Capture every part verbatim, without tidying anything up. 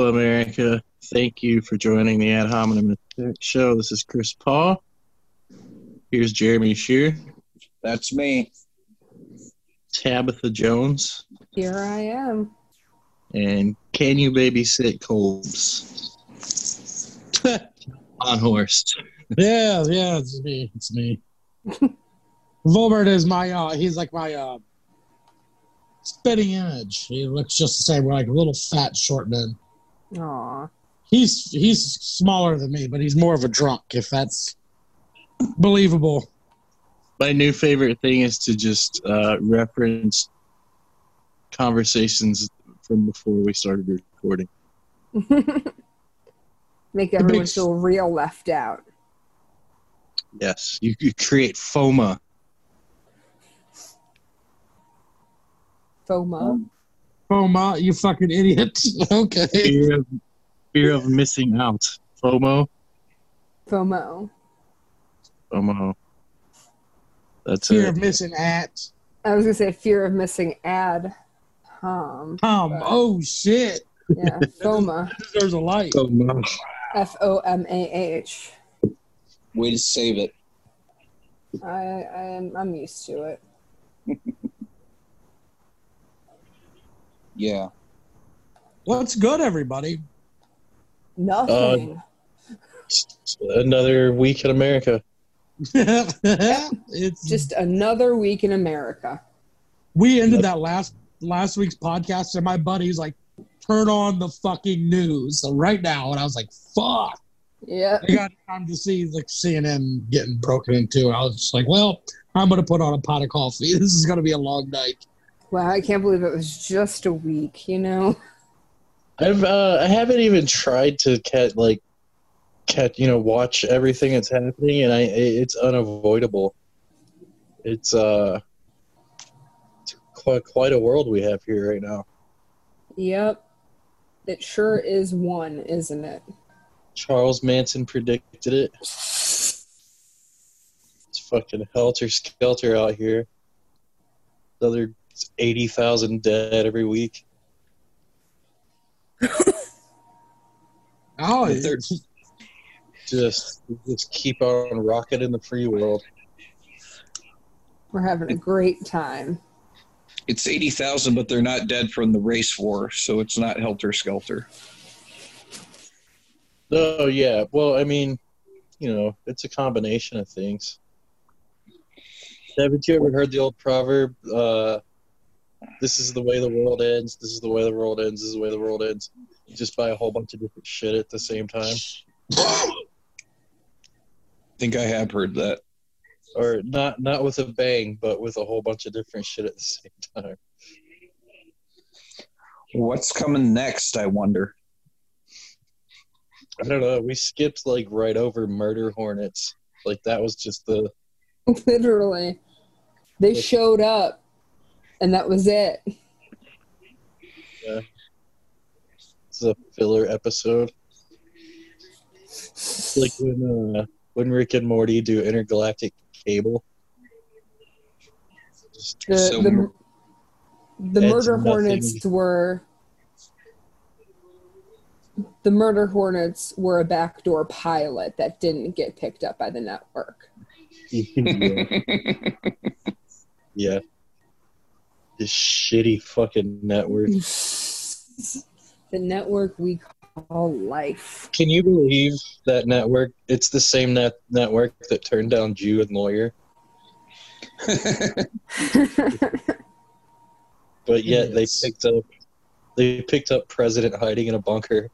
Hello, America. Thank you for joining the Ad Hominem Show. This is Chris Paul. Here's Jeremy Shear. That's me. Tabitha Jones. Here I am. And Can You Babysit Colbs? On horse. Yeah, yeah, it's me. It's me. Volbert is my, uh, he's like my uh, spitting image. He looks just the same. We're like a little fat, short man. Aw. He's he's smaller than me, but he's more of a drunk, if that's believable. My new favorite thing is to just uh, reference conversations from before we started recording. Make everyone feel real left out. Yes, you could create FOMA. FOMO. FOMA, you fucking idiot. Okay. Fear of, fear of missing out. FOMO. FOMO. FOMO. That's Fear it. of missing at. I was going to say fear of missing ad. Um, Um, but- oh, shit. Yeah, FOMA. There's a light. FOMO. F O M A H. Way to save it. I, I am, I'm used to it. Yeah. What's good, everybody? Nothing. Another week in America. It's Just another week in America. we ended that last last week's podcast, and my buddy's like, "Turn on the fucking news right now," and I was like, "Fuck!" Yeah. I got time to see like C N N getting broken into, and I was just like, "Well, I'm gonna put on a pot of coffee. This is gonna be a long night." Wow, I can't believe it was just a week, you know? I've uh, I haven't even tried to catch like catch you know watch everything that's happening, and I it's unavoidable. It's uh it's quite quite a world we have here right now. Yep. It sure is one, isn't it? Charles Manson predicted it. It's fucking helter skelter out here. Another eighty thousand dead every week. Oh, The third- it's- Just just keep on rocking in the free world. We're having a great time. It's eighty thousand, but they're not dead from the race war, so it's not helter-skelter. Oh yeah, well I mean, you know, it's a combination of things. Haven't you ever heard the old proverb? Uh, this is the way the world ends. This is the way the world ends. This is the way the world ends. You just buy a whole bunch of different shit at the same time, I think I have heard that. or not not with a bang, but with a whole bunch of different shit at the same time. What's coming next, I wonder? I don't know. We skipped like right over murder hornets. Like that was just the Literally. They showed up, and that was it. it's a filler episode. It's like when uh, when Rick and Morty do intergalactic cable. Just The, So- the, the It's murder nothing. hornets were... The murder hornets were a backdoor pilot that didn't get picked up by the network. yeah. yeah. This shitty fucking network. The network we call life. Can you believe that network? It's the same net network that turned down Jew and Lawyer, but yet they Yes. picked up they picked up President hiding in a bunker.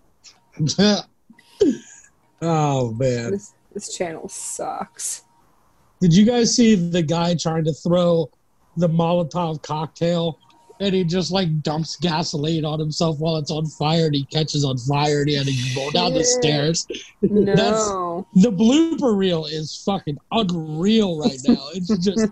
oh man! this, this channel sucks. Did you guys see the guy trying to throw the Molotov cocktail, and he just like dumps gasoline on himself while it's on fire, and he catches on fire, and he had to go down the Yeah. stairs? No. The blooper reel is fucking unreal right now. It's just,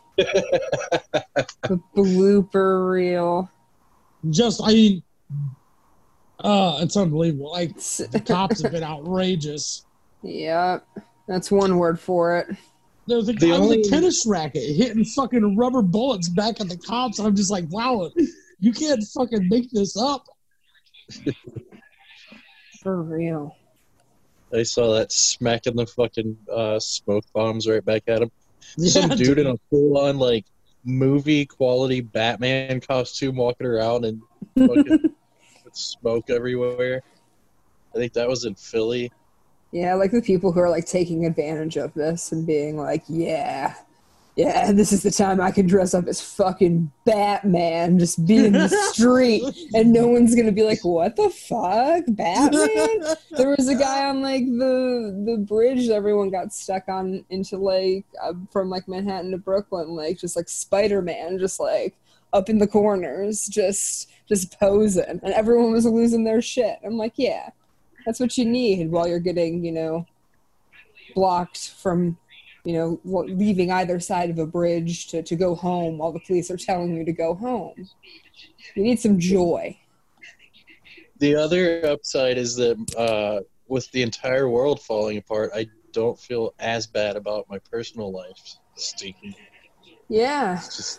The blooper reel. just I mean, uh, it's unbelievable. Like It's- the cops have been outrageous. Yep. That's one word for it. There's a The guy only- with a tennis racket hitting fucking rubber bullets back at the cops. I'm just like, wow, you can't fucking make this up. For real. I saw that smacking the fucking uh, smoke bombs right back at him. Yeah, Some dude in a full-on like movie quality Batman costume walking around and fucking with smoke everywhere. I think that was in Philly. Yeah, like the people who are like taking advantage of this and being like, yeah, yeah, this is the time I can dress up as fucking Batman, just be in the street, and no one's gonna be like, what the fuck, Batman? There was a guy on like the the bridge that everyone got stuck on into like uh, from like Manhattan to Brooklyn, like just like Spider-Man, just like up in the corners, just just posing, and everyone was losing their shit. I'm like, yeah. That's what you need while you're getting, you know, blocked from, you know, leaving either side of a bridge to, to go home while the police are telling you to go home. You need some joy. The other upside is that uh, with the entire world falling apart, I don't feel as bad about my personal life stinking. Yeah. It's just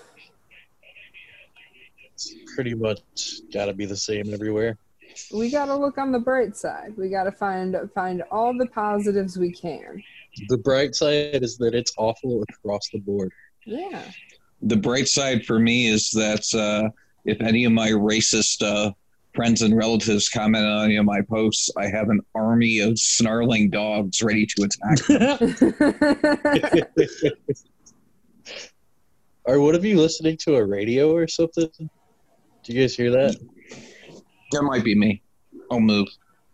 it's pretty much got to be the same everywhere. We got to look on the bright side. We got to find find all the positives we can. The bright side is that it's awful across the board. Yeah. The bright side for me is that uh, if any of my racist uh, friends and relatives comment on any of my posts, I have an army of snarling dogs ready to attack them. Are one of you listening to a radio or something? Do you guys hear that? That might be me. I'll move.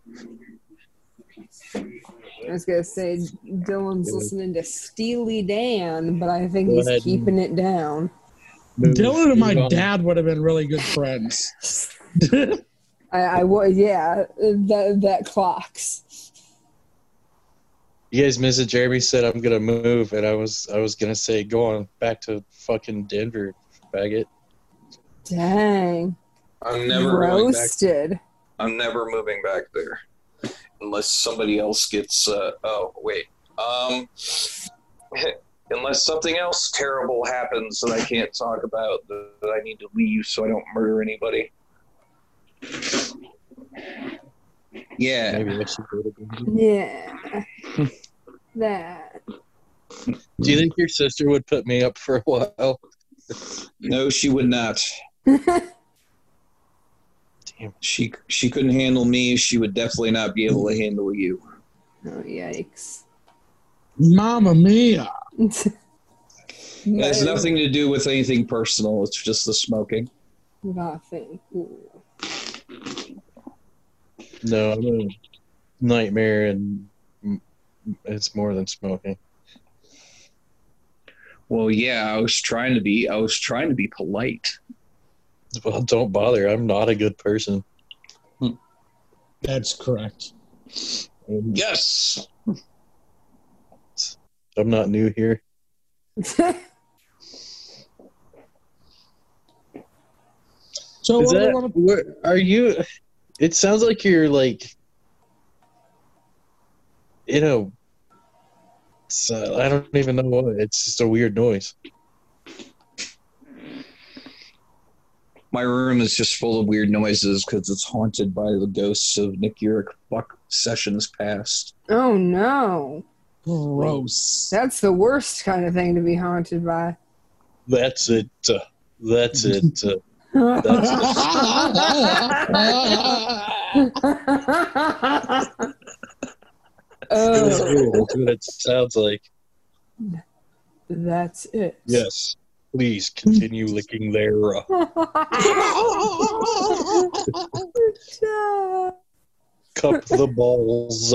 I was going to say, Dylan's listening to Steely Dan, but I think Go he's ahead keeping and- it down. Move, Dylan and my move on. dad would have been really good friends. I, I would, yeah, that, that clocks. You guys missed it. Jeremy said I'm gonna move, and I was I was gonna say go on back to fucking Denver, faggot. Dang. I'm never going back. Roasted. I'm never moving back there unless somebody else gets. Uh, oh wait. Um, unless something else terrible happens that I can't talk about, that I need to leave so I don't murder anybody. Yeah. Maybe I should go to Denver. Yeah. That. Do you think your sister would put me up for a while? No, she would not. Damn. She she couldn't handle me. She would definitely not be able to handle you. Oh, yikes. Mamma mia. It has nothing to do with anything personal. It's just the smoking. Nothing. Ooh. No, I'm a nightmare, and it's more than smoking. Well, yeah, I was trying to be. I was trying to be polite. Well, don't bother. I'm not a good person. That's correct. And Yes. I'm not new here. So Is what do that, we want to where, are you? It sounds like you're like, you know, it's, uh, I don't even know what. It's just a weird noise. My room is just full of weird noises because it's haunted by the ghosts of Nick Urich fuck sessions past. Oh, no. gross? That's the worst kind of thing to be haunted by. That's it. Uh, that's it. Uh, that's it. That's Oh, weird. That's what it sounds like. that's it. Yes. Please continue licking their. Uh, cup the balls.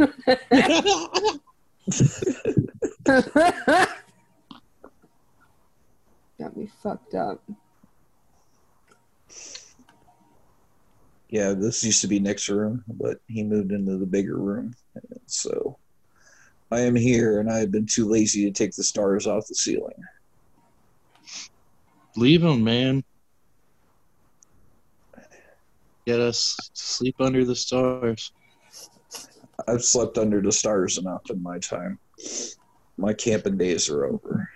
Got me fucked up. Yeah, this used to be Nick's room, but he moved into the bigger room. And so I am here, and I have been too lazy to take the stars off the ceiling. Leave him, man. Get us to sleep under the stars. I've slept under the stars enough in my time. My camping days are over.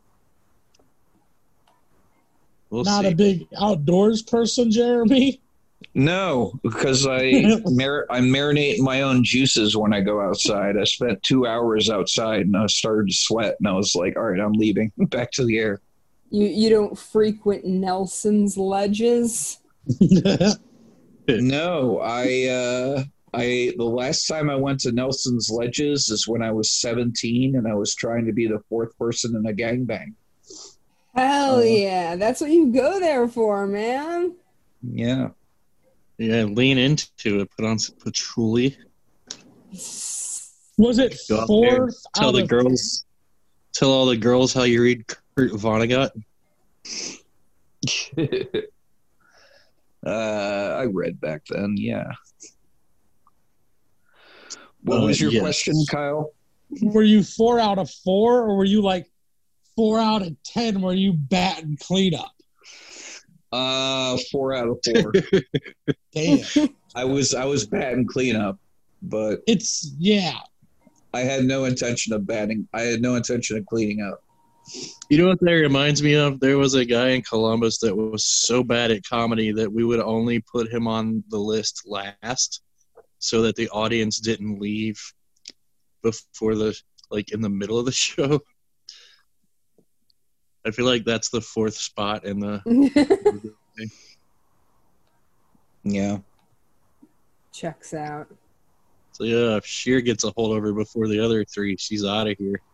We'll Not see. a big outdoors person, Jeremy. No, because I mar- I marinate my own juices when I go outside. I spent two hours outside and I started to sweat, and I was like, "All right, I'm leaving back to the air." You you don't frequent Nelson's ledges? No, I uh, I the last time I went to Nelson's Ledges is when I was seventeen, and I was trying to be the fourth person in a gangbang. Hell Uh, yeah, that's what you go there for, man. Yeah. Yeah, lean into it. Put on some patchouli. Was it Go out there, fourth tell out the of girls, tell all the girls how you read Kurt Vonnegut. uh, I read back then. Yeah. What Uh, was your yes. question, Kyle? Were you four out of four, or were you like four out of ten where you bat and clean up? Uh, four out of four. Damn. I was I was batting cleanup, but It's, yeah. I had no intention of batting. I had no intention of cleaning up. You know what that reminds me of? There was a guy in Columbus that was so bad at comedy that we would only put him on the list last so that the audience didn't leave before the, like, in the middle of the show. I feel like that's the fourth spot in the... Yeah. Checks out. So, yeah, if Sheer gets a holdover before the other three, she's out of here.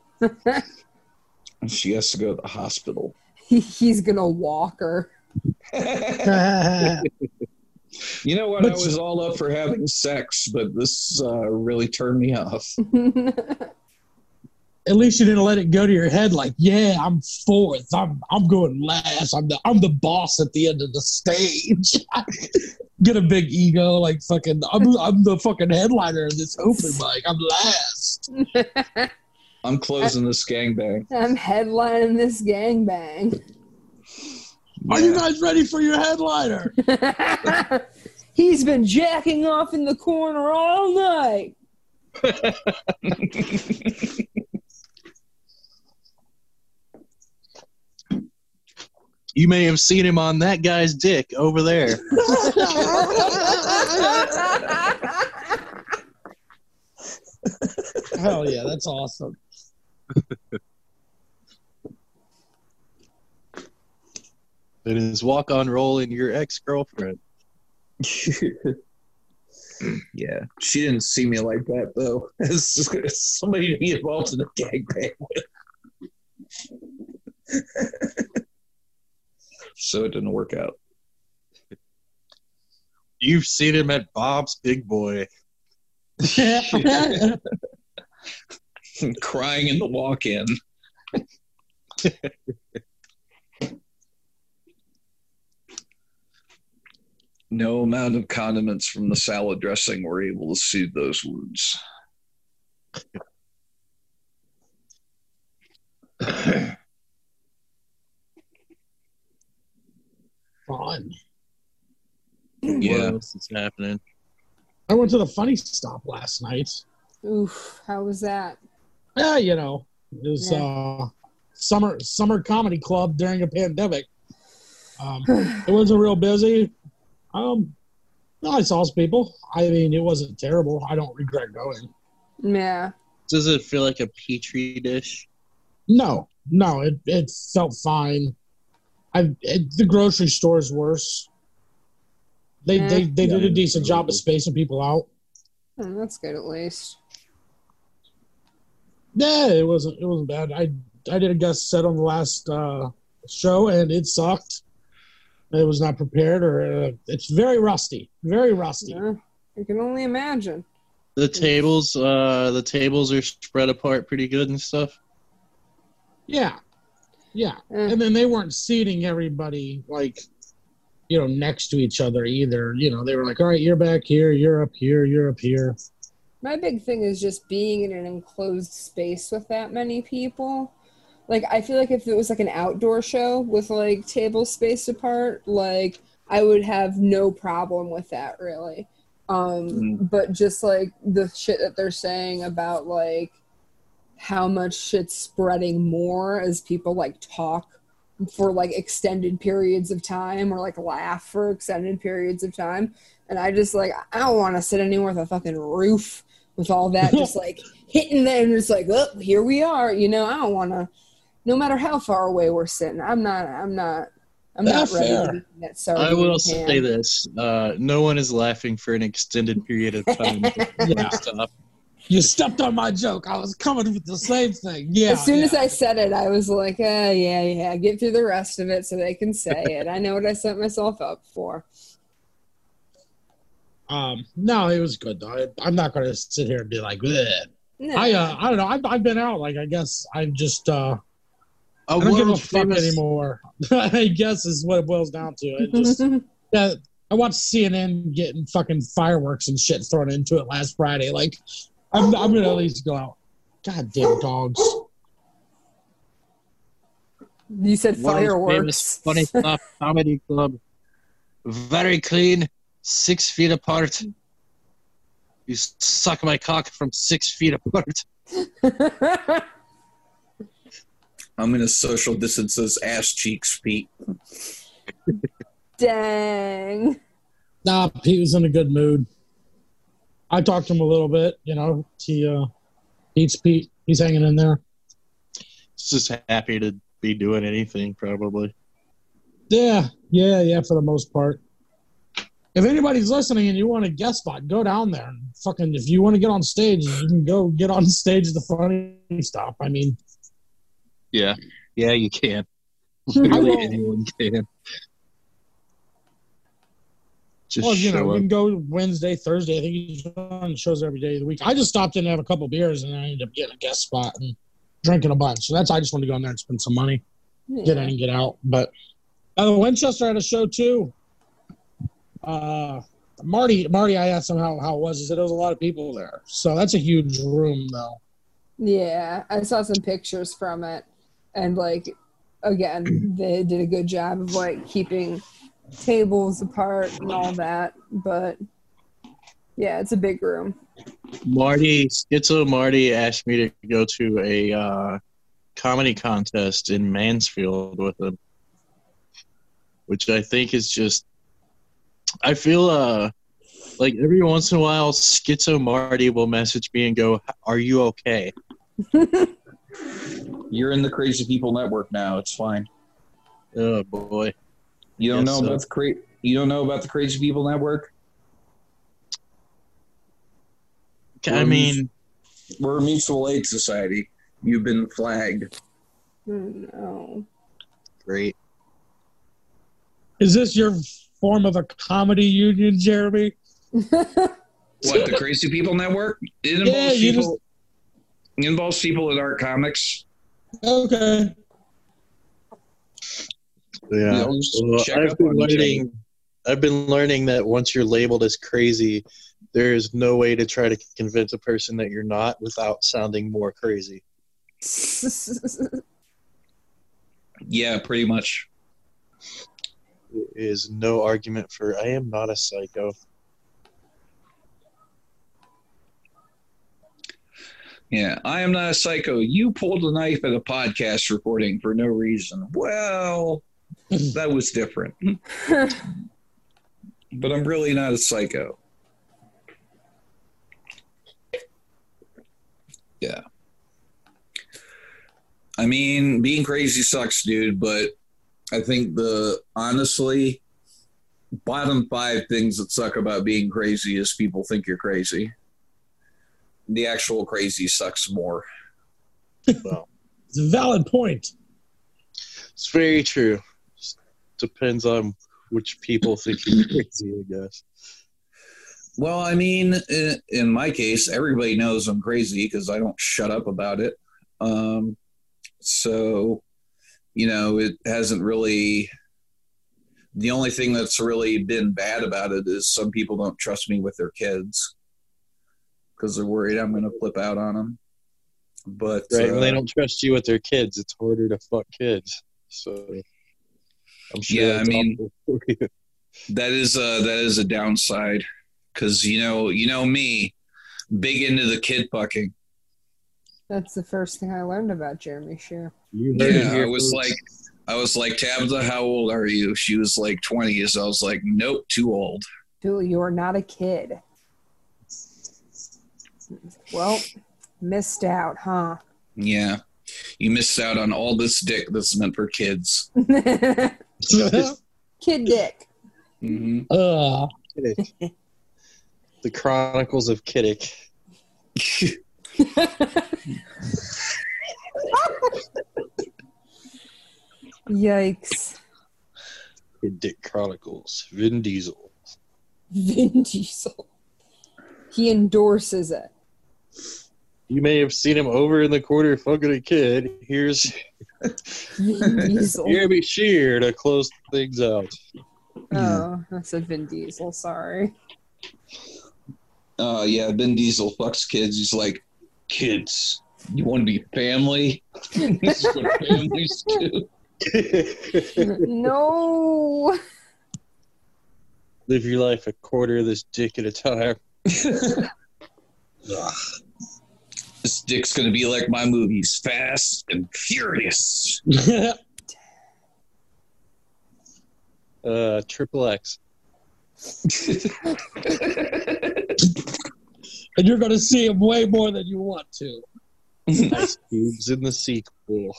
She has to go to the hospital. He, he's gonna walk her. You know what? But- I was all up for having sex, but this uh, really turned me off. At least you didn't let it go to your head like, yeah, I'm fourth. I'm I'm going last. I'm the I'm the boss at the end of the stage. Get a big ego, like fucking I'm I'm the fucking headliner of this open mic. I'm last. I'm closing this gangbang. I'm headlining this gangbang. Are you guys ready for your headliner? He's been jacking off in the corner all night. You may have seen him on that guy's dick over there. Hell yeah, that's awesome. It is walk-on role in your ex-girlfriend. Yeah, she didn't see me like that though. It's, it's somebody to be involved in a gangbang with. So it didn't work out. You've seen him at Bob's Big Boy. Crying in the walk-in. No amount of condiments from the salad dressing were able to soothe those wounds. Fun. Yeah. What else is happening? I went to the Funny Stop last night. Oof, how was that? Yeah, you know, it was Yeah. uh, summer summer comedy club during a pandemic. Um, it wasn't real busy. Um, no, I saw some people. I mean, it wasn't terrible. I don't regret going. Yeah. Does it feel like a petri dish? No, no, it it felt fine. I it, the grocery store is worse. They Yeah. they they did Yeah. a decent job of spacing people out. Oh, that's good at least. Yeah, it wasn't it wasn't bad. I I did a guest set on the last uh, show and it sucked. I was not prepared, or uh, it's very rusty, very rusty. Yeah, I can only imagine. The tables, uh, the tables are spread apart pretty good and stuff. Yeah, yeah, Eh. and then they weren't seating everybody like, you know, next to each other either. You know, they were like, all right, you're back here, you're up here, you're up here. My big thing is just being in an enclosed space with that many people. Like, I feel like if it was like an outdoor show with like tables spaced apart, like I would have no problem with that really. Um, Mm. But just like the shit that they're saying about like how much shit's spreading more as people like talk for like extended periods of time or like laugh for extended periods of time. And I just like, I don't want to sit anywhere with a fucking roof with all that just like hitting them. It's like, oh, here we are. You know, I don't want to, no matter how far away we're sitting, I'm not, I'm not, I'm That's not ready fair. to be in that sardine I will can. say this: uh, no one is laughing for an extended period of time. Yeah. Stop. You stepped on my joke. I was coming with the same thing. Yeah. As soon yeah. as I said it, I was like, uh, yeah, yeah, get through the rest of it so they can say it. I know what I set myself up for. Um, no, it was good though. I, I'm not going to sit here and be like, bleh. No. I uh, I don't know. I've I've been out. Like I guess I'm just uh, A I don't give a world fuck famous, anymore. I guess is what it boils down to. I just yeah, I watched C N N getting fucking fireworks and shit thrown into it last Friday. Like I'm I'm gonna at least go out. Goddamn dogs. You said world fireworks. famous Funny Stuff Comedy Club. Very clean, six feet apart. You suck my cock from six feet apart. I'm gonna social distance those ass cheeks, Pete. Dang. Nah, Pete was in a good mood. I talked to him a little bit. You know, he uh, Pete's Pete. He's hanging in there. He's just happy to be doing anything, probably. Yeah, yeah, yeah. For the most part. If anybody's listening and you want a guest spot, go down there and fucking. If you want to get on stage, you can go get on stage. The Funny Stuff. I mean, Yeah, yeah, you can. I Really, will- anyone can. Just well, you know, show you up. can go Wednesday, Thursday. I think he's on shows every day of the week. I just stopped in to have a couple beers and I ended up getting a guest spot and drinking a bunch. So that's I just want to go in there and spend some money, get in and get out. But uh, Winchester had a show too. Uh, Marty, Marty, I asked him how, how it was. He said there was a lot of people there. So that's a huge room, though. Yeah, I saw some pictures from it, and like, again, they did a good job of like keeping tables apart and all that. But yeah, it's a big room. Marty, Schizo Marty asked me to go to a uh, comedy contest in Mansfield with him, which I think is just. I feel uh, like every once in a while, Schizo Marty will message me and go, "Are you okay?" You're in the Crazy People Network now. It's fine. Oh boy, You don't Yes, know sir. about the cra- You don't know about the Crazy People Network? I mean, We're a mutual aid society. You've been flagged. Oh, no. great. Is this your form of a comedy union, Jeremy? What, the Crazy People Network? It involves Yeah, you people. It involves people that aren't comics. Okay. Yeah, You know, just Well, check I've up been on each other. learning. I've been learning that once you're labeled as crazy, there is no way to try to convince a person that you're not without sounding more crazy. Yeah, pretty much. There is no argument for I am not a psycho. Yeah, I am not a psycho. You pulled a knife at a podcast recording for no reason. Well, that was different. But I'm really not a psycho. Yeah. I mean, being crazy sucks, dude, but I think the honestly bottom five things that suck about being crazy is people think you're crazy. The actual crazy sucks more. Well, It's a valid point. it's very true. Just depends on which people think you're crazy, I guess. Well, I mean, in, in my case, everybody knows I'm crazy because I don't shut up about it. Um, so, you know, it hasn't really. The only thing that's really been bad about it is some people don't trust me with their kids because they're worried I'm going to flip out on them. But Right, uh, when they don't trust you with their kids, it's harder to fuck kids. So, I'm sure. Yeah, I that's mean- awful for you. that is a, that is a downside because you know you know me, big into the kid fucking. That's the first thing I learned about Jeremy Shear. You heard it Yeah, here, I was folks. like, I was like, Tabitha, how old are you? She was like twenty. So I was like, nope, too old. Dude, you are not a kid. Well, missed out, huh? Yeah. You missed out on all this dick that's meant for kids. Kid dick. Mm-hmm. Uh, Kiddick. The Chronicles of Kiddick. Yikes. Kid Dick Chronicles. Vin Diesel. Vin Diesel. He endorses it. You may have seen him over in the corner fucking a kid. Here's Vin Diesel. Jeremy Shear to close things out. Oh, I said Vin Diesel. Sorry. Uh, yeah, Vin Diesel fucks kids. He's like, kids, you want to be family? This is what families do. No. Live your life a quarter of this dick at a time. This dick's going to be like my movies, Fast and Furious. Uh, Triple X. and you're going to see him way more than you want to. Ice Cubes in the sequel.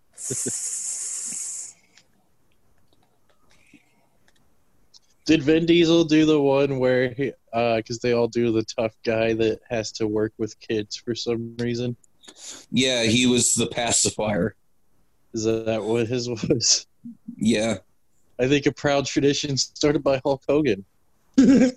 Did Vin Diesel do the one where he, uh, because they all do the tough guy that has to work with kids for some reason? Yeah, he was the pacifier. Is that what his was? Yeah. I think a proud tradition started by Hulk Hogan. Arnold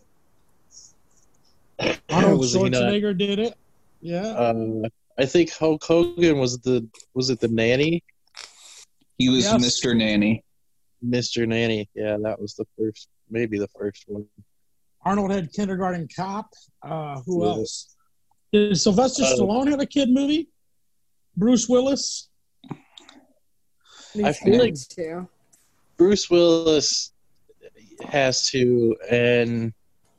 Was he not- Schwarzenegger did it. Yeah. Uh, I think Hulk Hogan was the, was it the nanny? He was Yes. Mister Nanny. Mister Nanny. Yeah, that was the first, maybe the first one. Arnold had Kindergarten Cop. Uh, who Yeah. else? Did Sylvester Uh, Stallone have a kid movie? Bruce Willis? I feel like- too. Bruce Willis has to, and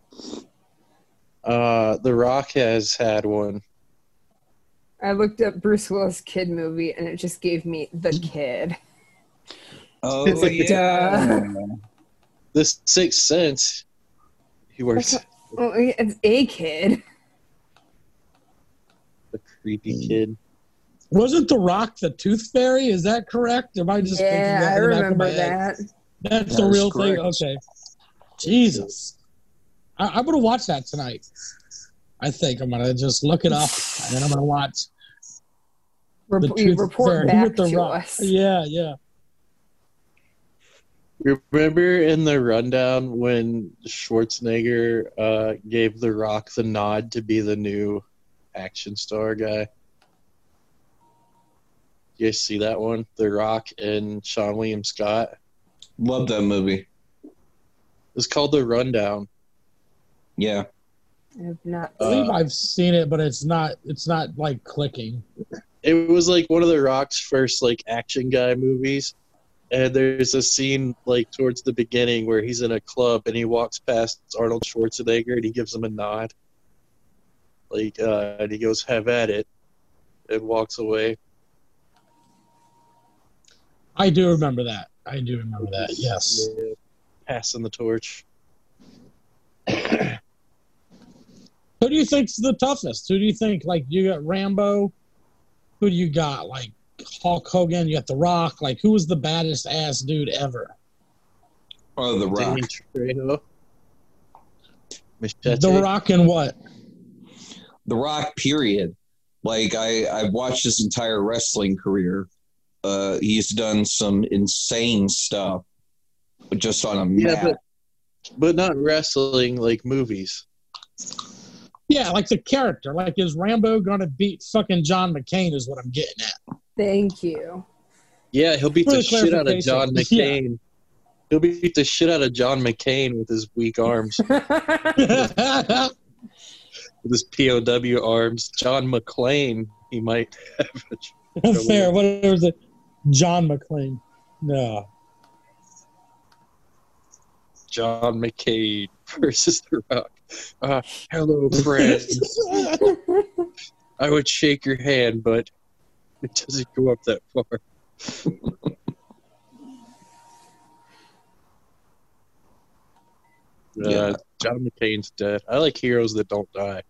uh, The Rock has had one. I looked up Bruce Willis kid movie and it just gave me The Kid. Oh, It's like the- yeah. The Sixth Sense. He works Well, it's a kid. a creepy kid. Wasn't The Rock the Tooth Fairy? Is that correct? Am I just thinking Yeah, that I in the back of remember my head? that. That's That the is real thing? correct. Okay. Jesus. I, I'm going to watch that tonight. I think I'm going to just look it up and then I'm going to watch The Rep- you Tooth report Fairy back with The to Rock. us. Yeah, yeah. Remember in the rundown when Schwarzenegger uh, gave The Rock the nod to be the new action star guy? You guys see that one? The Rock and Sean William Scott. Love that movie. It's called The Rundown. Yeah. I have not. I believe Uh, I've seen it, but it's not it's not like clicking. It was like one of The Rock's first like action guy movies. And there's a scene like towards the beginning where he's in a club and he walks past Arnold Schwarzenegger and he gives him a nod. Like, uh, and he goes, "Have at it," and walks away. I do remember that. I do remember that. Yes. Yeah. Passing the torch. Who do you think's the toughest? Who do you think? Like, you got Rambo. Who do you got? Like Hulk Hogan. You got The Rock. Like, who was the baddest ass dude ever? Oh, The Rock. Danny Trejo. Machete. The Rock and what? The Rock, period. Like, I, I've watched his entire wrestling career. Uh, he's done some insane stuff just on a Yeah, map. but but not wrestling, like movies. Yeah, like the character. Like, is Rambo gonna beat fucking John McCain? Is what I'm getting at. Thank you. Yeah, he'll beat For the the shit out of John clarification. McCain. He'll beat the shit out of John McCain with his weak arms, with his P O W arms. John McClane, he might have. Fair. What was it? John McClane. No. John McCain versus The Rock. Uh, hello, friends. I would shake your hand, but it doesn't go up that far. Uh, Yeah. John McCain's dead. I like heroes that don't die.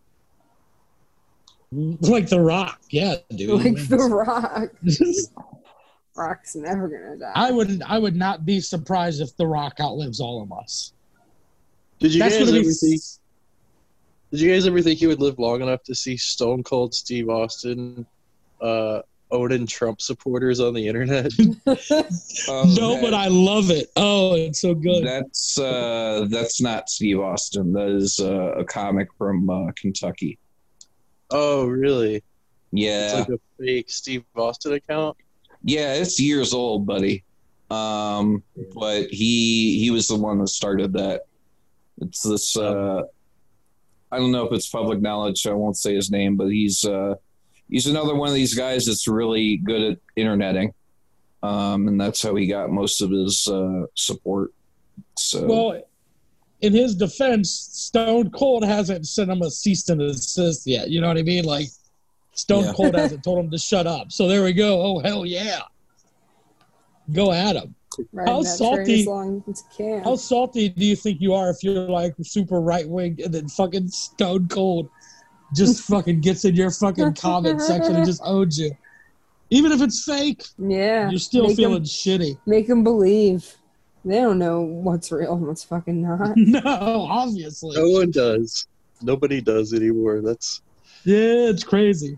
Like The Rock, yeah, dude. Like The Rock. Rock's never gonna die. I would, I would not be surprised if The Rock outlives all of us. Did you That's guys gonna ever be. think? Did you guys ever think he would live long enough to see Stone Cold Steve Austin uh, owning Trump supporters on the internet? Oh, No, that- but I love it. Oh, it's so good. That's uh, that's not Steve Austin. That is uh, a comic from uh, Kentucky. Oh, really? It's Yeah, like a fake Steve Austin account. yeah, it's years old, buddy. Um, but he he was the one that started that. It's this. Uh, I don't know if it's public knowledge, so I won't say his name, but he's uh, he's another one of these guys that's really good at interneting, um, and that's how he got most of his uh, support. So Well, in his defense, Stone Cold hasn't sent him a cease and desist yet. You know what I mean? Like, Stone Yeah. Cold hasn't told him to shut up. So there we go. Oh, hell yeah. Go at him. Riding how that train salty- as long as you can. How salty do you think you are if you're like super right wing and then fucking Stone Cold just fucking gets in your fucking comment section and just owns you? Even if it's fake, yeah. you're still make feeling Them, shitty. make them believe. They don't know what's real and what's fucking not. No, obviously. No one does. Nobody does anymore. That's Yeah, it's crazy.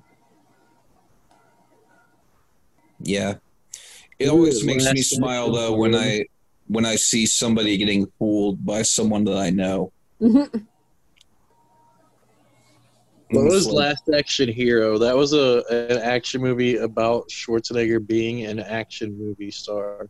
yeah, it Ooh, always makes last me smile section. though when I when I see somebody getting fooled by someone that I know. what It's was like- Last Action Hero? That was a an action movie about Schwarzenegger being an action movie star.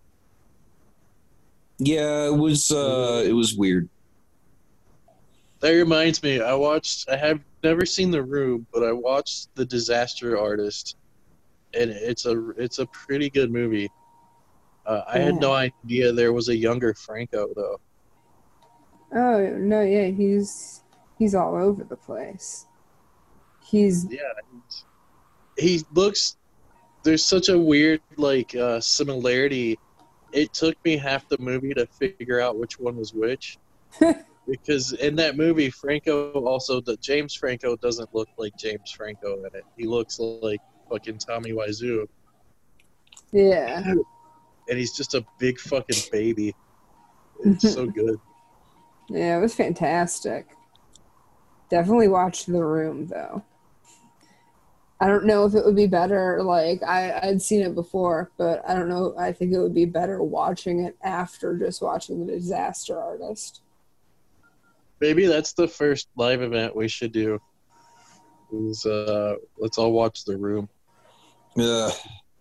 Yeah, it was uh, it was weird. That reminds me, I watched. I have never seen The Room, but I watched The Disaster Artist, and it's a it's a pretty good movie. Uh, I had Yeah. no idea there was a younger Franco though. Oh no, yeah, he's he's all over the place. He's Yeah, he's- he looks. There's such a weird like uh, similarity. It took me half the movie to figure out which one was which. Because in that movie, Franco also, the James Franco doesn't look like James Franco in it. He looks like fucking Tommy Wiseau, yeah. and he's just a big fucking baby. It's so good. Yeah, it was fantastic. Definitely watch The Room though. I don't know if it would be better. Like I, I'd seen it before, but I don't know. I think it would be better watching it after just watching The Disaster Artist. Maybe that's the first live event we should do. Is uh, let's all watch The Room. Ugh.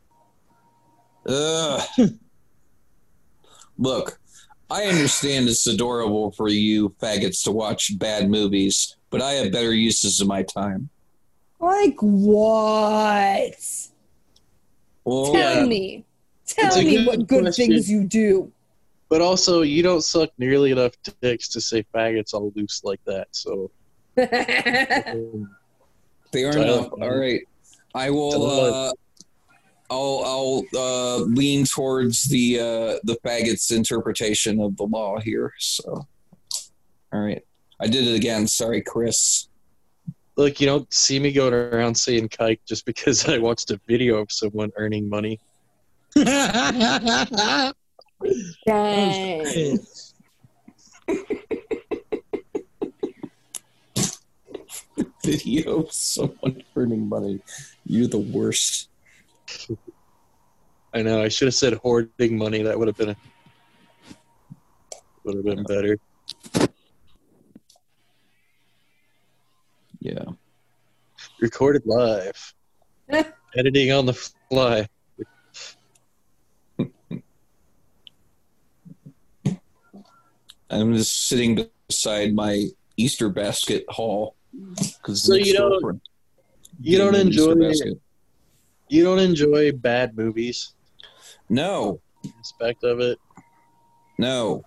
Ugh. Look, I understand it's adorable for you faggots to watch bad movies, but I have better uses of my time. Like what? Well, Tell Yeah. me. Tell It's a me good what good question. things you do. But also, you don't suck nearly enough dicks to say faggots all loose like that. So, um, fair Tyler, enough. All right, I will. Tyler. Uh, I'll I'll uh, lean towards the uh, the faggots interpretation of the law here. So, all right, I did it again. Sorry, Chris. look, you don't see me going around saying kike just because I watched a video of someone earning money. Dang. Video of someone earning money. You're the worst. I know. I should have said hoarding money. That would have been a, would have been better. Yeah. Recorded live, editing on the fly. I'm just sitting beside my Easter basket haul because So you don't- You don't enjoy you don't enjoy bad movies. No, Aspect of it. no.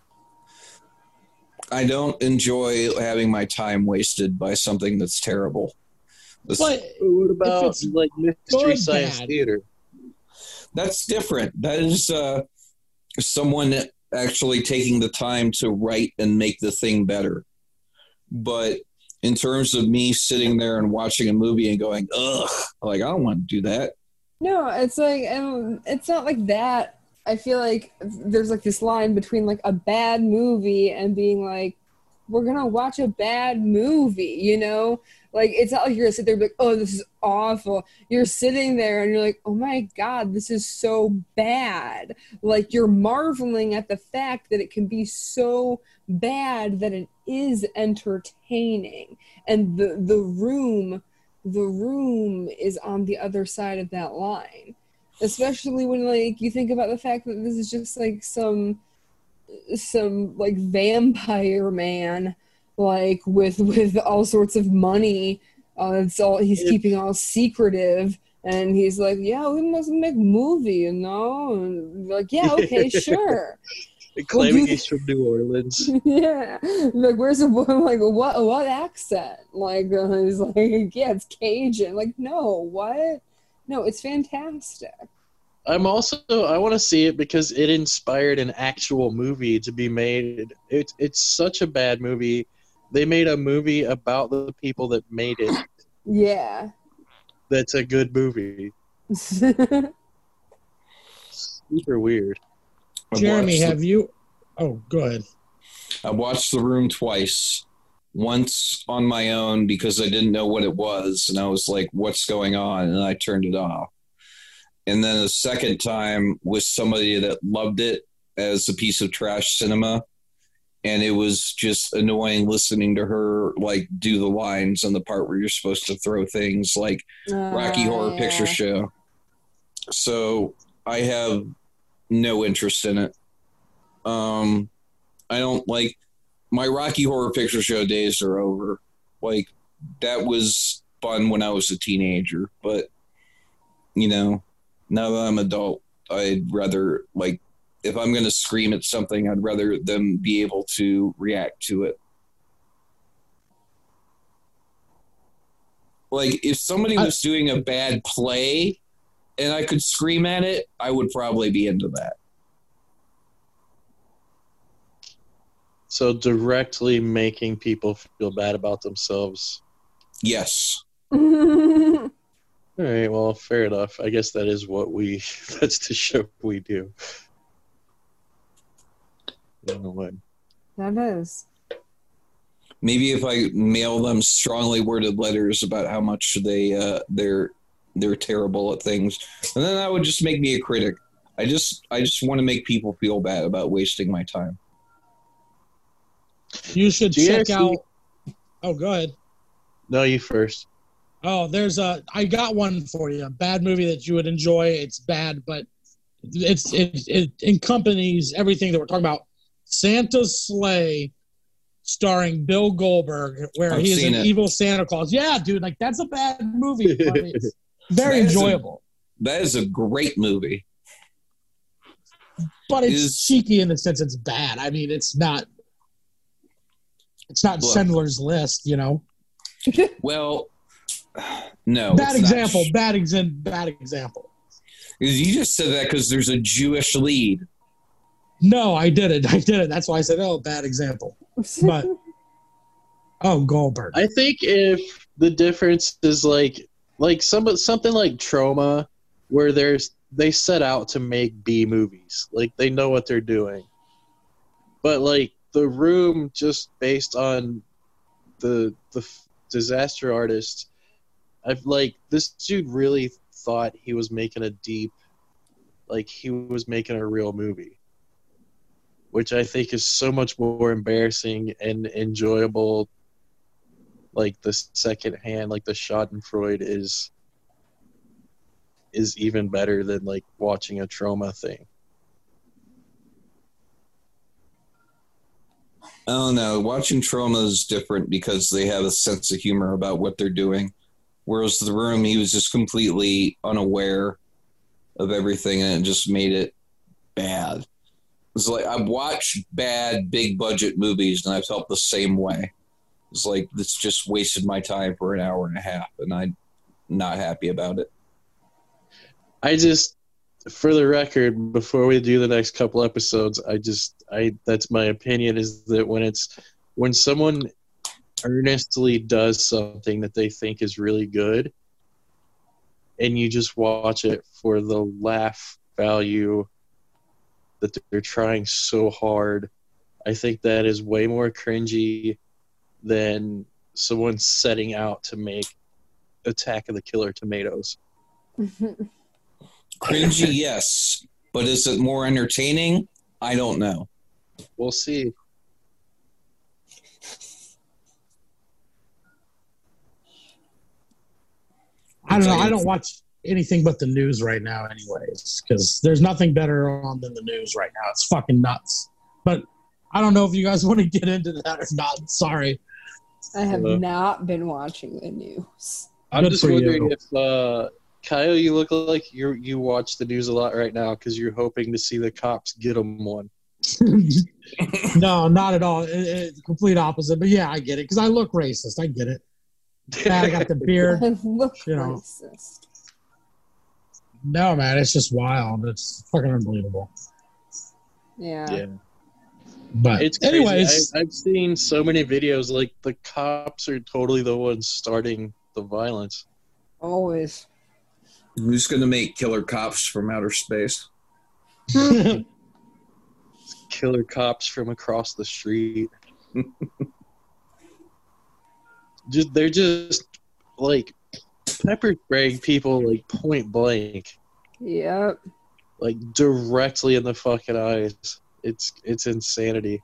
I don't enjoy having my time wasted by something that's terrible. This- But What about it's like mystery good science bad. theater? That's different. That is uh, someone actually taking the time to write and make the thing better. But in terms of me sitting there and watching a movie and going, ugh, like, I don't want to do that. No, it's like, um, it's not like that. I feel like there's like this line between like a bad movie and being like, we're going to watch a bad movie, you know? Like, it's not like you're going to sit there and be like, oh, this is awful. You're sitting there and you're like, oh my God, this is so bad. Like, you're marveling at the fact that it can be so bad that it is entertaining. And the, the room, the room is on the other side of that line. Especially when, like, you think about the fact that this is just, like, some, some, like, vampire man, like, with with all sorts of money. Uh, it's all he's keeping all secretive, and he's like, "Yeah, we must make a movie, you know." And like, "Yeah, okay, sure." Claiming he's from New Orleans. Yeah, like, where's the like what what accent? Like, uh, he's like, "Yeah, it's Cajun." Like, no, what? No, it's fantastic. I'm also I want to see it because it inspired an actual movie to be made. It's it's such a bad movie. They made a movie about the people that made it. Yeah. That's a good movie. Super weird. Jeremy, the, have you? Oh, go ahead. I watched The Room twice. Once on my own because I didn't know what it was, and I was like, what's going on? And I turned it off. And then a second time with somebody that loved it as a piece of trash cinema. And it was just annoying listening to her, like, do the lines on the part where you're supposed to throw things like uh, Rocky Horror yeah. Picture Show. So I have no interest in it. Um, I don't like my Rocky Horror Picture Show days are over. Like, that was fun when I was a teenager. But, you know, now that I'm an adult, I'd rather, like, if I'm going to scream at something, I'd rather them be able to react to it. Like, if somebody was doing a bad play and I could scream at it, I would probably be into that. So directly making people feel bad about themselves. Yes. All right, well, fair enough. I guess that is what we, that's the show we do. That is. Maybe if I mail them strongly worded letters about how much they uh, they're they're terrible at things, and then that would just make me a critic. I just I just want to make people feel bad about wasting my time. You should Do you check actually... out. Oh, go ahead. No, you first. Oh, there's a. I got one for you. A bad movie that you would enjoy. It's bad, but it's it it accompanies everything that we're talking about. Santa's Sleigh, starring Bill Goldberg, where I've he is an it. evil Santa Claus. Yeah, dude, like that's a bad movie, but it's very that enjoyable. A, that is a great movie. But it's is, cheeky in the sense it's bad. I mean, it's not. It's not look, Schindler's List, you know. Well, no. Bad example. Not, bad example. Bad example. You just said that because there's a Jewish lead. No, I didn't. I didn't. That's why I said, oh, bad example. But, oh, Goldberg. I think if the difference is like, like some, something like Trauma, where there's they set out to make B movies. Like, they know what they're doing. But, like, The Room, just based on the the disaster artist, I've, like, this dude really thought he was making a deep, like, he was making a real movie. Which I think is so much more embarrassing and enjoyable. Like the second hand, like the Schadenfreude is is even better than like watching a Trauma thing. I don't know. Watching Trauma is different because they have a sense of humor about what they're doing. Whereas The Room, he was just completely unaware of everything and it just made it bad. It's like I've watched bad, big budget movies, and I felt the same way. It's like it's just wasted my time for an hour and a half, and I'm not happy about it. I just, for the record, before we do the next couple episodes, I just I that's my opinion is that when it's when someone earnestly does something that they think is really good, and you just watch it for the laugh value that they're trying so hard, I think that is way more cringy than someone setting out to make Attack of the Killer Tomatoes. Cringy, yes. But is it more entertaining? I don't know. We'll see. I don't know. I don't watch anything but the news right now anyways, because there's nothing better on than the news right now. It's fucking nuts. But I don't know if you guys want to get into that or not. Sorry. I have Uh, not been watching the news. I'm Good just for wondering you. if, uh, Kyle, you look like you you watch the news a lot right now because you're hoping to see the cops get them one. No, not at all. It, it, complete opposite. But yeah, I get it because I look racist. I get it. Yeah, I got the beard. I look You know. racist. No, man, it's just wild. It's fucking unbelievable. Yeah. Yeah, But it's crazy. anyways, I, I've seen so many videos like the cops are totally the ones starting the violence. Always. Who's going to make killer cops from outer space? Killer cops from across the street. just they're just like pepper spraying people like point blank, Yep. like directly in the fucking eyes. It's it's insanity.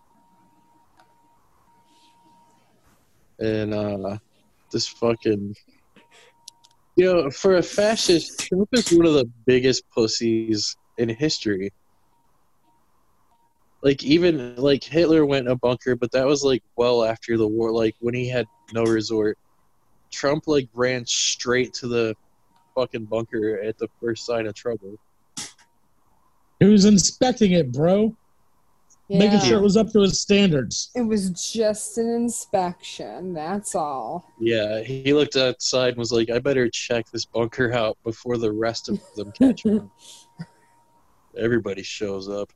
And uh this fucking you know, for a fascist, Trump is one of the biggest pussies in history. Like even like Hitler went in a bunker, but that was like well after the war, like when he had no resort. Trump like ran straight to the fucking bunker at the first sign of trouble. who's inspecting it, bro? Yeah. Making sure it was up to his standards. It was just an inspection. That's all. Yeah, he looked outside and was like, I better check this bunker out before the rest of them catch on. Everybody shows up.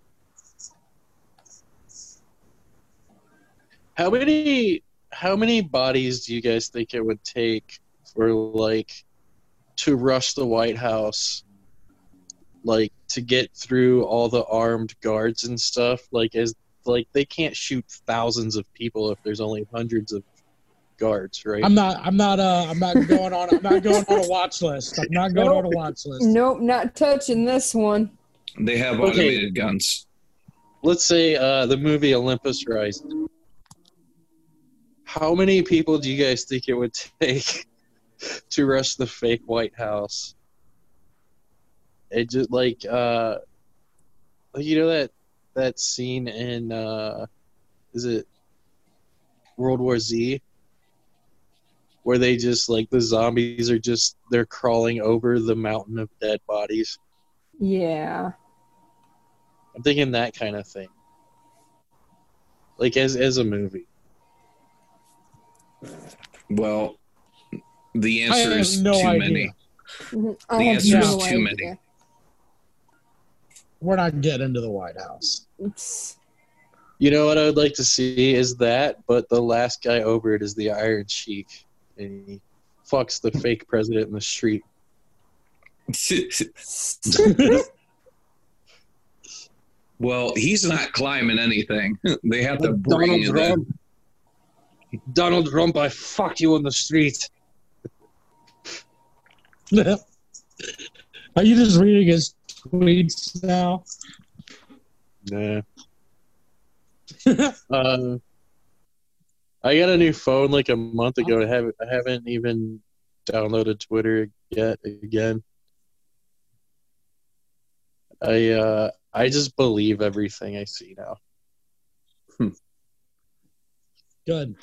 How many how many bodies do you guys think it would take for like to rush the White House, like to get through all the armed guards and stuff? Like as like they can't shoot thousands of people if there's only hundreds of guards, right? I'm not. I'm not. Uh. I'm not going on. I'm not going on a watch list. I'm not going on a watch list. Nope, not touching this one. They have Okay. automated guns. Let's say uh, the movie Olympus Rising. How many people do you guys think it would take to rush the fake White House? It just like uh, you know that that scene in uh, is it World War Z, where they just like the zombies are just they're crawling over the mountain of dead bodies. Yeah. I'm thinking that kind of thing, like as as a movie. Well, the I answer have is no too idea. many. I The have answer is no too idea. many. We're not getting into the White House. It's, You know what I would like to see is that, but the last guy over it is the Iron Sheik, and he fucks the fake president in the street. Well, he's not climbing anything. They have to Donald bring it in. Trump. Donald Trump, I fucked you on the street. Are you just reading his tweets now? Nah. uh, I got a new phone like a month ago. I haven't, I haven't even downloaded Twitter yet again. I uh, I just believe everything I see now. Good.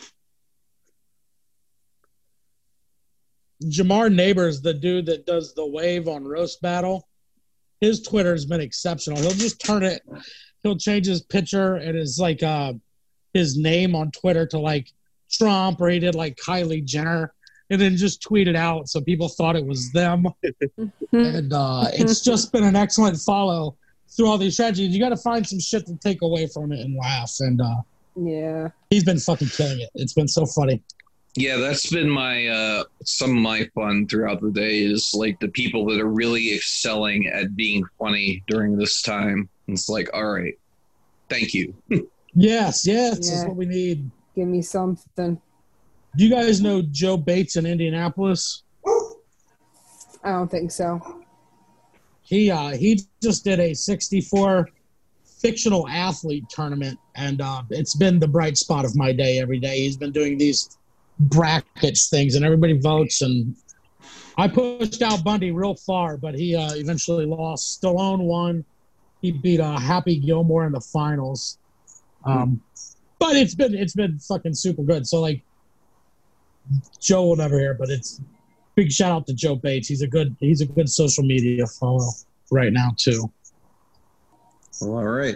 Jamar Neighbors, the dude that does the wave on Roast Battle, his Twitter's been exceptional. He'll just turn it, he'll change his picture and his like uh his name on Twitter to like Trump, or he did like Kylie Jenner. and then just tweet it out so people thought it was them. And uh, it's just been an excellent follow through all these tragedies. You got to find some shit to take away from it and laugh. And uh, yeah, he's been fucking killing it. It's been so funny. Yeah, that's been my uh, some of my fun throughout the day is like the people that are really excelling at being funny during this time. It's like, all right, thank you. Yes, yes, Yeah. that's what we need. Give me something. Do you guys know Joe Bates in Indianapolis? I don't think so. He uh, he just did a sixty-four fictional athlete tournament, and uh, it's been the bright spot of my day every day. He's been doing these brackets things, and everybody votes. And I pushed Al Bundy real far, but he uh, eventually lost. Stallone won. He beat uh, Happy Gilmore in the finals. Um, but it's been it's been fucking super good. So like, Joe will never hear, but it's big shout out to Joe Bates. He's a good he's a good social media follow right now too. Well, all right.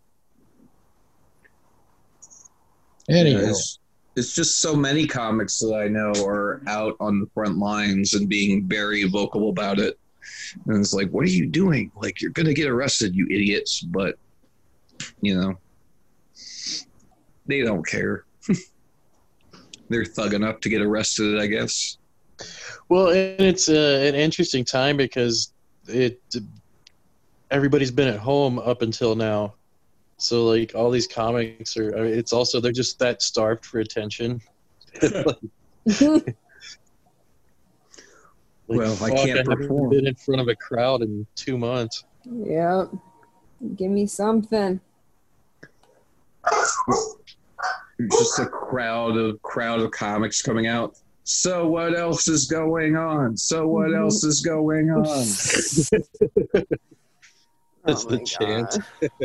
Anyway, Yeah, it's, it's just so many comics that I know are out on the front lines and being very vocal about it. And it's like, what are you doing? Like, you're going to get arrested, you idiots. But, you know, they don't care. They're thug enough to get arrested, I guess. Well, and it's uh, an interesting time because it everybody's been at home up until now. So, like, all these comics are, it's also, they're just that starved for attention. like, Well, I fuck, can't I haven't perform. been in front of a crowd in two months. Yep. Give me something. Just a crowd of crowd of comics coming out. So what else is going on? So what Mhm. else is going on? That's Oh the my chance.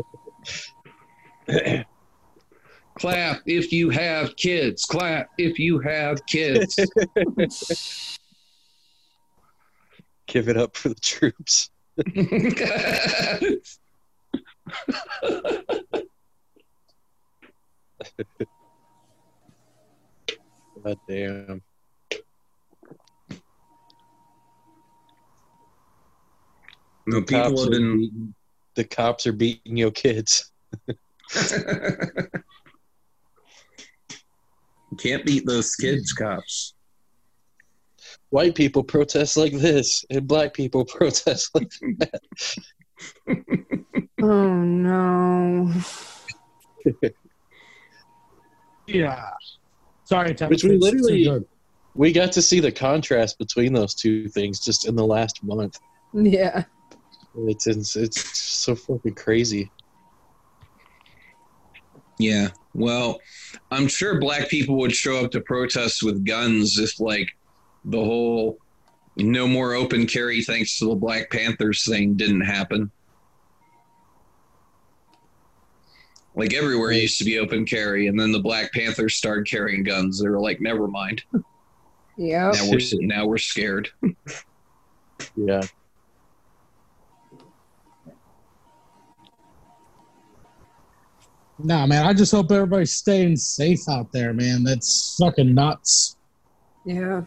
God. Clap if you have kids. Clap if you have kids. Give it up for the troops. God damn. No, people Cops have are been. beating, the cops are beating your kids. Can't beat those kids, cops. White people protest like this, and black people protest like that. Oh no. yeah. Sorry, Tim. Which we It's too literally- good. We got to see the contrast between those two things just in the last month. Yeah. It's it's, it's so fucking crazy. Yeah. Well, I'm sure black people would show up to protest with guns if, like, the whole no more open carry thanks to the Black Panthers thing didn't happen. Like, everywhere used to be open carry, and then the Black Panthers started carrying guns. They were like, never mind. Yep. Now we're now we're scared. Yeah. Nah, man. I just hope everybody's staying safe out there, man. That's fucking nuts. Yeah.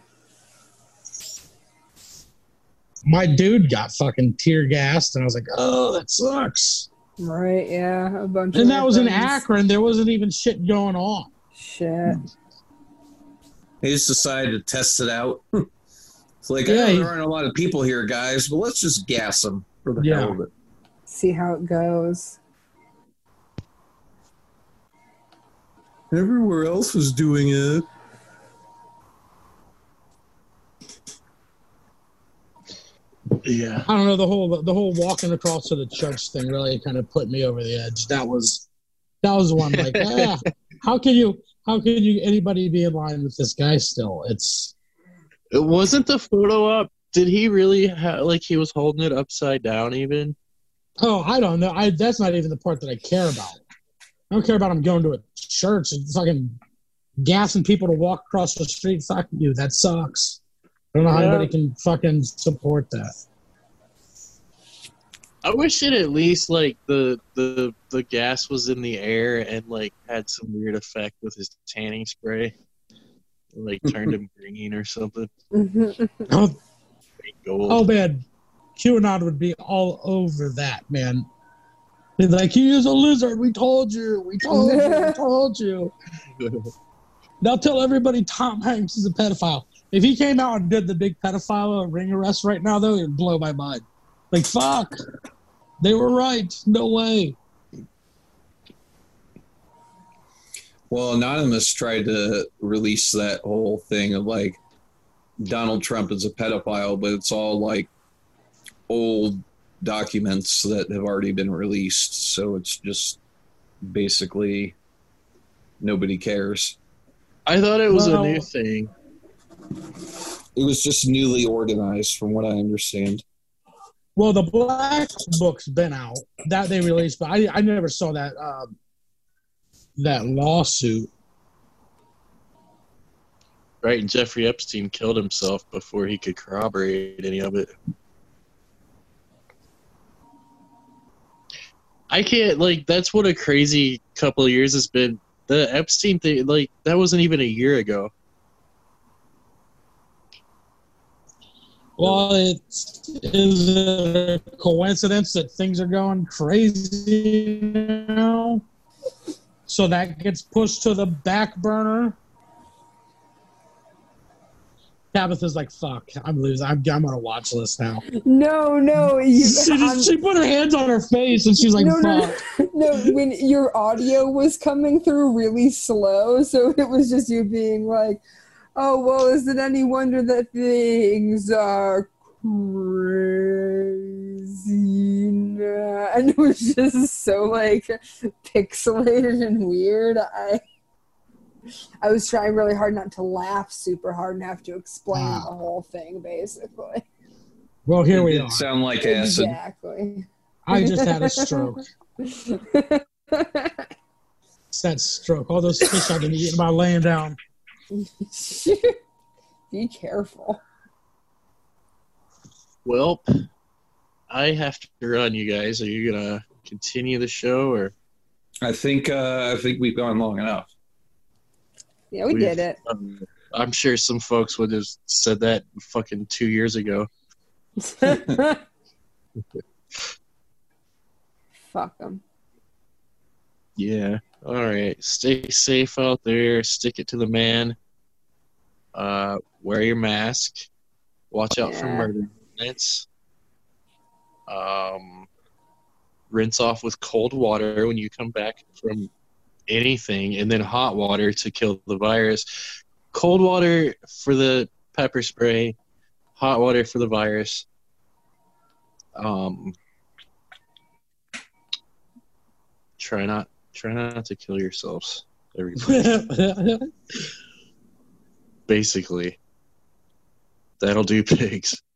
My dude got fucking tear gassed, and I was like, oh, that sucks. Right. Yeah. A bunch. And of that was in weapons. Akron. There wasn't even shit going on. Shit. They just decided to test it out. It's like, Yeah, I know he- there aren't a lot of people here, guys, but let's just gas them for the Yeah. hell of it. See how it goes. Everywhere else was doing it. Yeah. I don't know, the whole the whole walking across to the church thing really kind of put me over the edge. That was that was one like, ah, how can you how can you anybody be in line with this guy still? It's It wasn't the photo up. Did he really have, like, he was holding it upside down even? oh, I don't know. I that's not even the part that I care about. I don't care about him going to a church and fucking gassing people to walk across the street. Fuck you, that sucks. I don't know how Yeah. anybody can fucking support that. I wish it at least, like, the, the the gas was in the air and, like, had some weird effect with his tanning spray. like turned him green or something. Oh, Gold. oh man, QAnon would be all over that, man. They're like, he is a lizard. We told you. We told you. We told you. Now tell everybody Tom Hanks is a pedophile. If he came out and did the big pedophile ring arrest right now, though, it would blow my mind. Like, fuck. They were right. No way. Well, Anonymous tried to release that whole thing of like Donald Trump is a pedophile, but it's all like old documents that have already been released. So it's just basically nobody cares. I thought it was Well, a new thing. It was just newly organized, from what I understand. Well, the Black Book's been out. That they released, but I, I never saw that um, that lawsuit. Right, and Jeffrey Epstein killed himself before he could corroborate any of it. I can't, like, that's what a crazy couple of years has been. The Epstein thing, like, that wasn't even a year ago. Well, it's, is it a coincidence that things are going crazy now? So that gets pushed to the back burner? Tabitha's like, fuck, I'm losing. I'm, I'm on a watch list now. No, no. You, She, just, she put her hands on her face and she's like, no, no, fuck. no. When your audio was coming through really slow, so it was just you being like, oh, well, is it any wonder that things are crazy now? And it was just so, like, pixelated and weird. I I was trying really hard not to laugh super hard and have to explain Ah. the whole thing, basically. Well, here It we did are. sound like acid. Exactly. I just had a stroke. It's that stroke. All those fish I've been eating by laying down. Be careful. Well, I have to run, you guys. Are you going to continue the show, or? I think uh, I think we've gone long enough. Yeah, we We've- did it. Um, I'm sure some folks would have said that fucking two years ago. Fuck them. Yeah. All right. Stay safe out there. Stick it to the man. Uh, wear your mask. Watch out for Yeah. murder minutes. Um, rinse off with cold water when you come back from anything, and then hot water to kill the virus. Cold water for the pepper spray. Hot water for the virus. Um, try not try not to kill yourselves, everybody. Basically, that'll do, pigs.